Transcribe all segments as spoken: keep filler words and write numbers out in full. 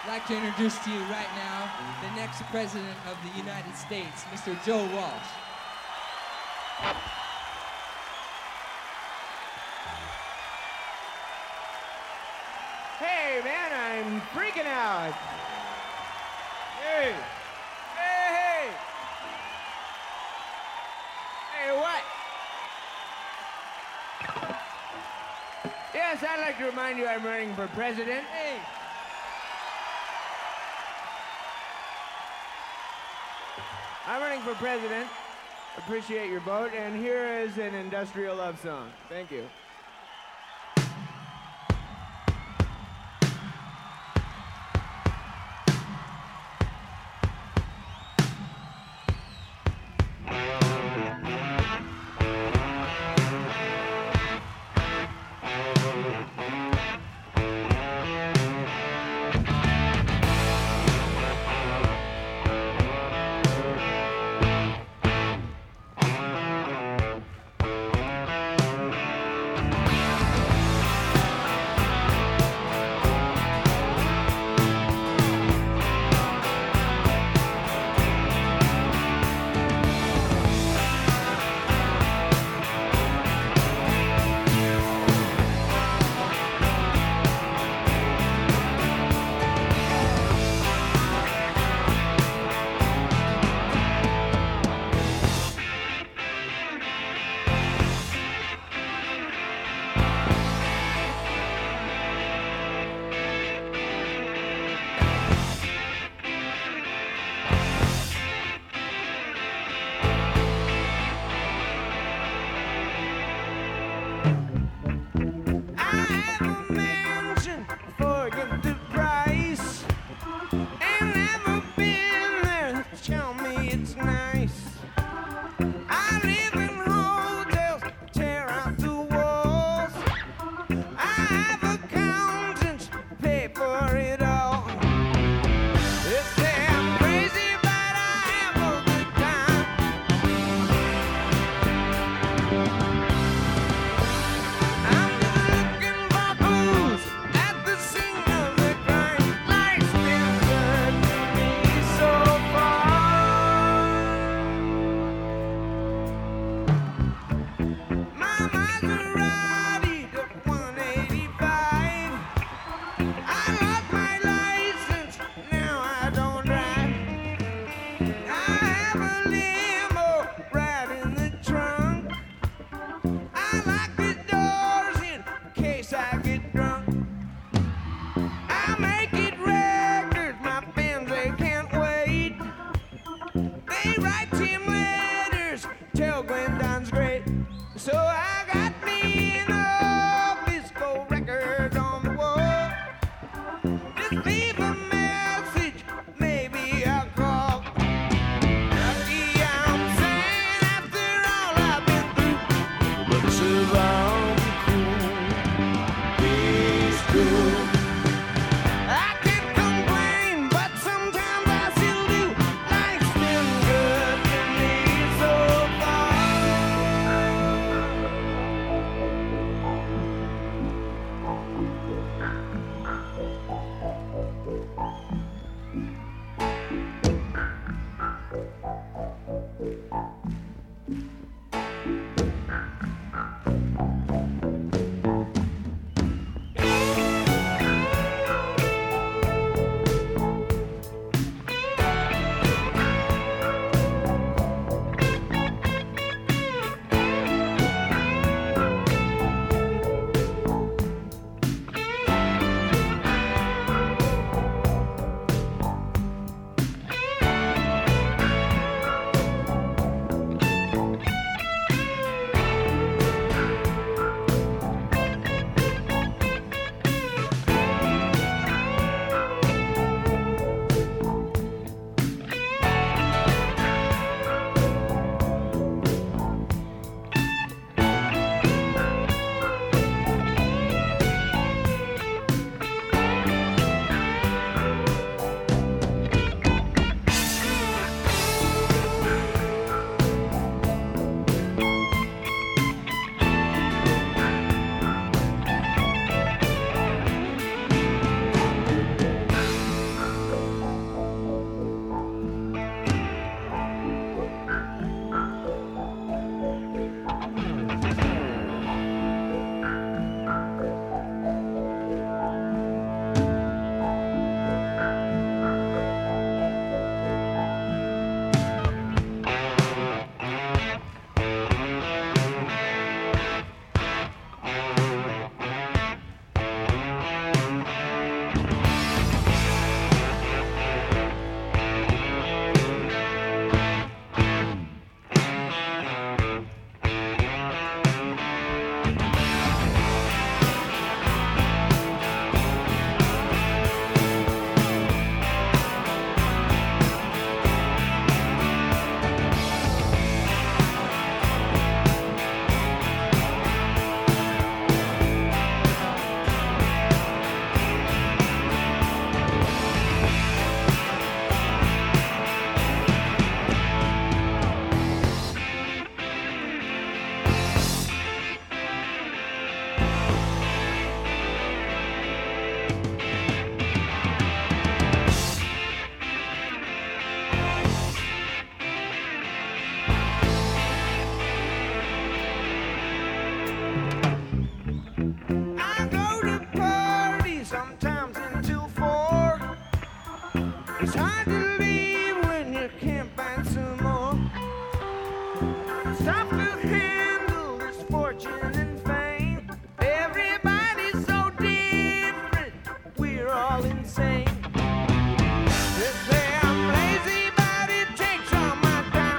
I'd like to introduce to you right now the next President of the United States, Mister Joe Walsh. Hey, man, I'm freaking out. Hey. Hey, hey. Hey, what? Yes, I'd like to remind you I'm running for president. Hey. I'm running for president. Appreciate your vote. And here is an industrial love song. Thank you. It's hard to leave when you can't find some more. It's tough to handle this fortune and fame. Everybody's so different, we're all insane. They say I'm lazy, but it takes all my time.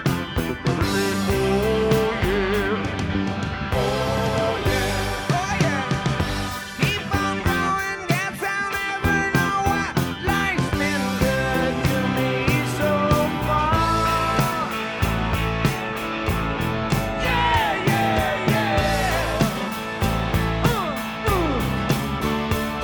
Oh yeah, oh yeah, oh yeah. Keep on going, guess I'll never know why life's been good to me so far. Yeah, yeah, yeah. Uh, uh.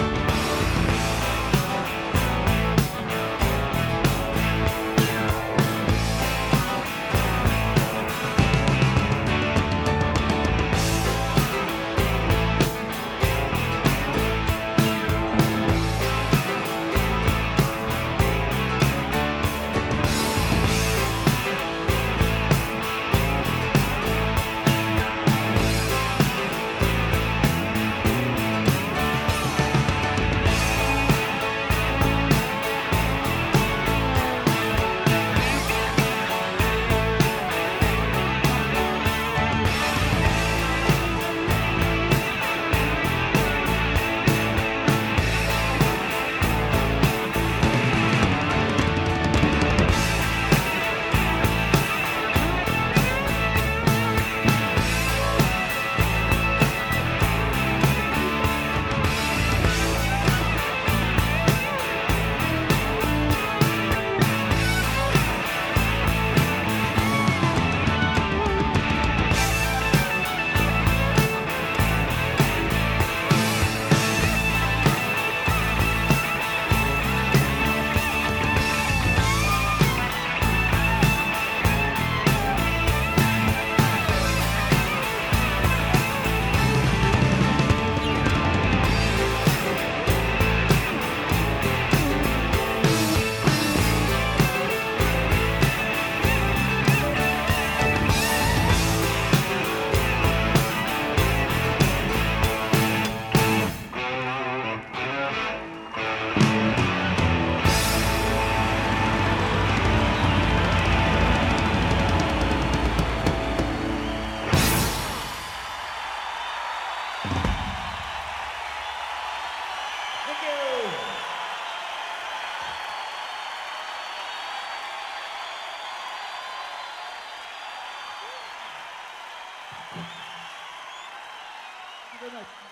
Thank you. Thank you very much.